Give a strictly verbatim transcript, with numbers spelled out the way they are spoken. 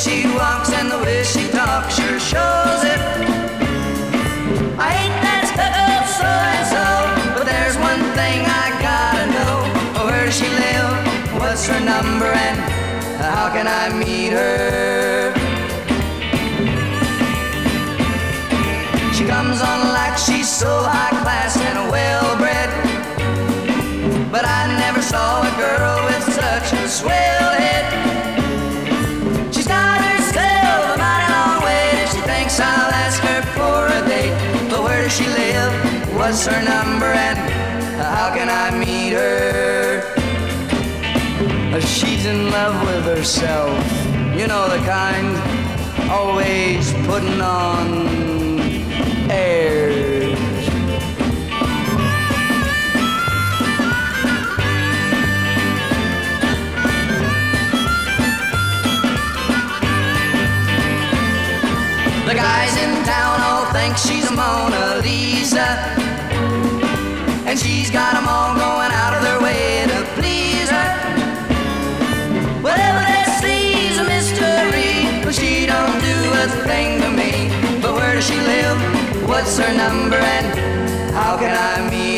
she walks and the way she talks sure shows it. I ain't that stuck up so and so, but there's one thing I gotta know. Where does she live? What's her number and how can I meet her? She comes on like she's so high class and well-bred, but I never saw a girl with such a swell head. She's got herself a mighty long way, and she thinks I'll ask her for a date. But where does she live? What's her number and how can I meet her? She's in love with herself, you know the kind, always putting on airs. The guys in town all think she's a Mona Lisa, and she's got them all going out of their way to please her. Whatever they see's a mystery, but she don't do a thing to me. But where does she live? What's her number and how can I meet